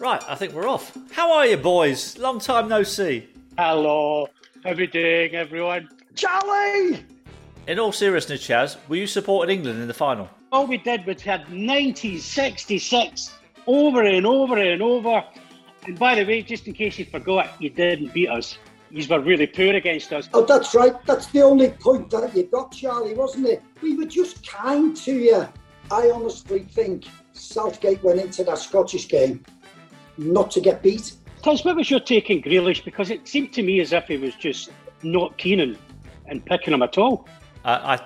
Right, I think we're off. How are you, boys? Long time no see. Hello. How are you doing, everyone? Charlie! In all seriousness, Chaz, were you supporting England in the final? All we did was had 1966 over and over and over. And by the way, just in case you forgot, you didn't beat us. You were really poor against us. Oh, that's right. That's the only point that you got, Charlie, wasn't it? We were just kind to you. I honestly think Southgate went into that Scottish game not to get beat. Tiz, what was your take on Grealish? Because it seemed to me as if he was just not keen on picking him at all. I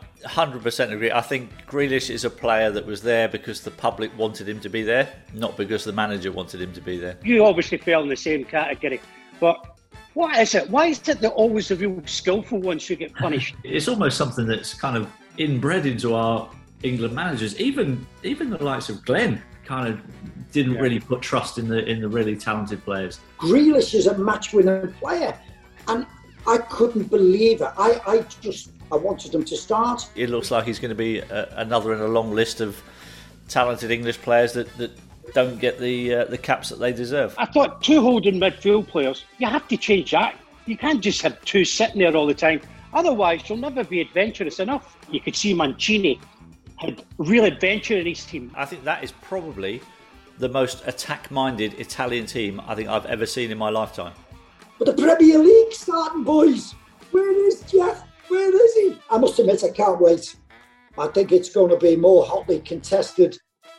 100% agree. I think Grealish is a player that was there because the public wanted him to be there, not because the manager wanted him to be there. You obviously fell in the same category. But what is it? Why is it that always the real skillful ones should get punished? It's almost something that's kind of inbred into our England managers. Even the likes of Glenn kind of didn't really put trust in the really talented players. Grealish is a match-winning player, and I couldn't believe it. I wanted him to start. It looks like he's going to be another in a long list of talented English players that don't get the caps that they deserve. I thought two holding midfield players, you have to change that. You can't just have two sitting there all the time. Otherwise, you'll never be adventurous enough. You could see Mancini had real adventure in his team. I think that is probably the most attack-minded Italian team I think I've ever seen in my lifetime. But the Premier League starting, boys. Where is Jeff? Where is he? I must admit, I can't wait. I think it's going to be more hotly contested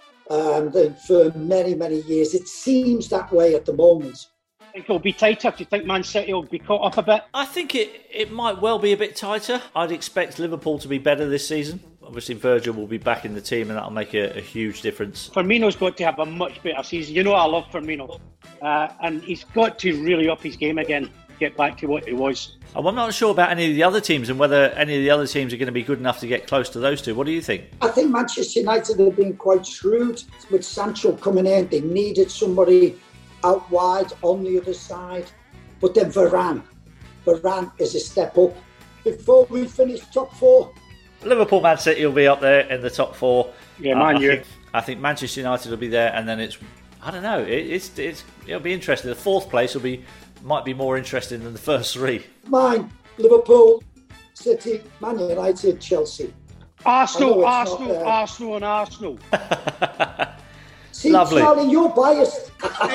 than for many, many years. It seems that way at the moment. I think it'll be tighter. Do you think Man City will be caught up a bit? I think it might well be a bit tighter. I'd expect Liverpool to be better this season. Obviously, Virgil will be back in the team and that'll make a huge difference. Firmino's got to have a much better season. You know I love Firmino. And he's got to really up his game again, get back to what he was. I'm not sure about any of the other teams and whether any of the other teams are going to be good enough to get close to those two. What do you think? I think Manchester United have been quite shrewd with Sancho coming in. They needed somebody out wide on the other side. But then Varane is a step up. Before we finish top four, Liverpool, Man City will be up there in the top four. Yeah, I think Manchester United will be there, and then I don't know. It'll be interesting. The fourth place might be more interesting than the first three. Mine, Liverpool, City, Man United, Chelsea. Arsenal. See, lovely. Charlie, you're biased.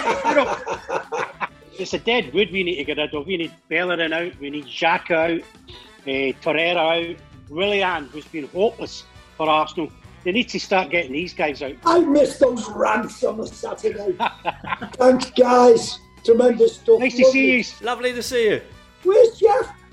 It's a dead wood we need to get rid of. We need Bellerin out, we need Xhaka out, Torreira out. Willian, who's been hopeless for Arsenal. They need to start getting these guys out. I missed those rants on a Saturday. Thanks, guys. Tremendous stuff. Nice to see you. Lovely to see you. Where's Jeff?